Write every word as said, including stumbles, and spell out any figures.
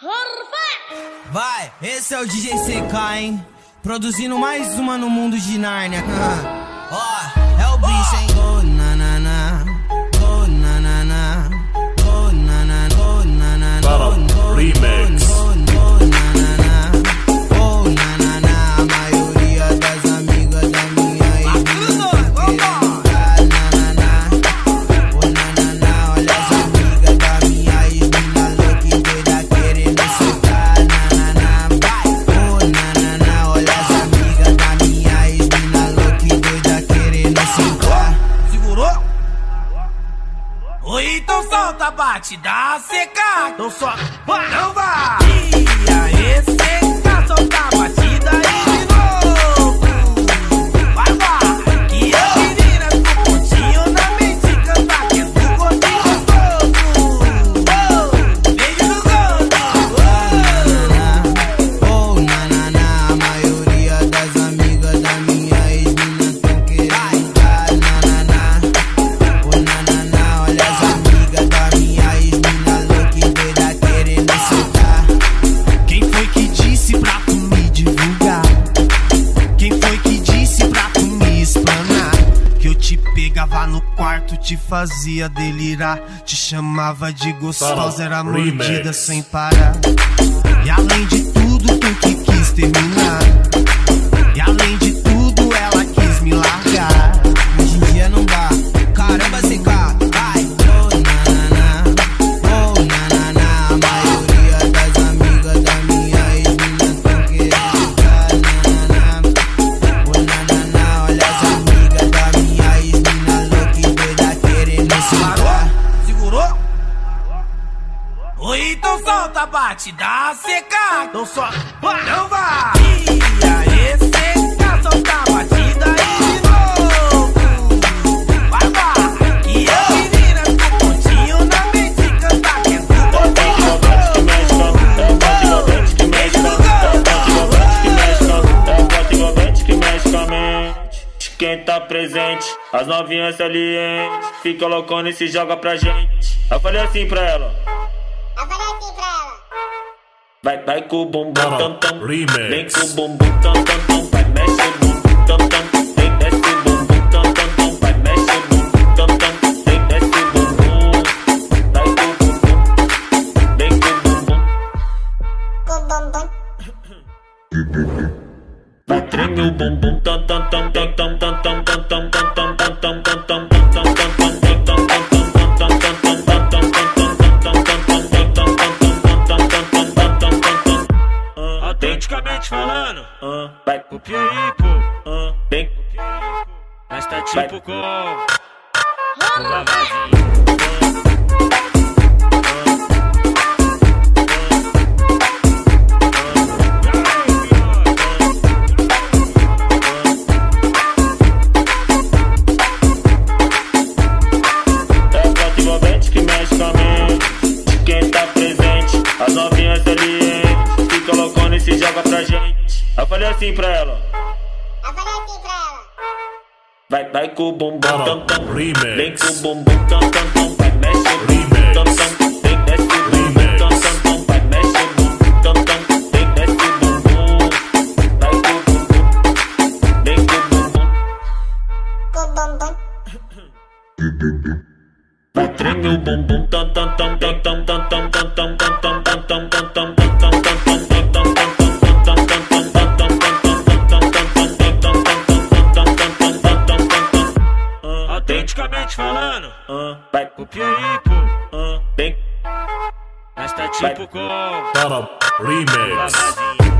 Vai, esse é o D J C K, hein? Produzindo mais uma no mundo de Nárnia. Ó, oh, é o bicho, hein? Oh, na na na, oh, na na na, oh, na na na, oh, na na na, oh, remix. Oh, na na na, oh, na na na. A maioria das amigas da minha ex querendo dar na na na, oh, na na na. Olha as amigas da minha ex, mina louca e doida querendo soltar na na na. Vai, oh, na na na. Olha as amigas da minha ex, mina louca e doida querendo soltar. Segurou? Oi, então solta, bate, dá seca. Então só, vai, não vai. E aí, seca, solta a batida aí de novo. Vai, vai, que a menina com pontinho na mente canta que é do gordinho gostoso. Beijo do gordo. Oh, na na na. A maioria das amigas da minha ex, mina tão querendo dar na na na, oh, na na na. Olha as amigas da minha ex, mina louca e doida querendo soltar. Quem foi que disse pra tu me divulgar? Quem foi que disse pra tu me explanar? Que eu te pegava no quarto, te fazia delirar, te chamava de gostosa, era mordida sem parar. E além de tudo, tu que quis terminar. E além de tudo, ela quis me largar. Hoje em dia não dá. Caramba, C K, vai. Oh, na na na, oh, na na na. A maioria das amigas da minha ex, mina tão querendo dar na na na, oh, na na na. Olha as amigas da minha ex, mina louca e doida querendo soltar. Segurou? Oi, então solta, bate, dá seca. Então só, vai, não vai. E aí, seca, solta a batida aí de novo. Vai, vai, que a menina com pontinho na mente canta que é do gordinho gostoso. Quem tá presente, as novinhas salientes, fica loucona e se joga pra gente. Eu falei assim pra ela. Eu falei assim pra ela. Vai, vai com o bumbum tam tam, Remix. vem com o bumbum tam tam tam, vai mexe o bumbum tam tam, vem desce o bumbum tam tam tam, vai mexe o bumbum tam tam, vem desce o bumbum, vai com o bumbum, vem com o bumbum, Com o bumbum. vai treme o bumbum tam tam tam tam tam tam tam tam tam tam tam tam tam tam tam tam tam. Autenticamente falando, Uh, vai, copia aí, pô. uh, vem, Copia aí, pô. Mas tá Vai. tipo com o Lavazinho. é o forte envolvente que mexe com a mente de quem tá presente. As novinhas salientes, fica loucona e se joga pra gente. Eu falei assim pra ela. Eu falei assim pra ela. Vai, vai com o bumbum tam tam, Remix. vem com o bumbum tam tam tam, vai mexe o bumbum tam tam, vem desce o bumbum tam tam tam, vai mexe o bumbum tam tam, vem desce o bumbum, vai com o bumbum, vem com o bumbum, Com o bumbum. vai treme o bumbum tam tam tam tam tam tam tam tam tam tam tam tam tam tam tam tam tam. Autenticamente falando, Uh, vai, copia aí, pô. uh, vem, Mas tá tipo com o Remix. Lavazinho.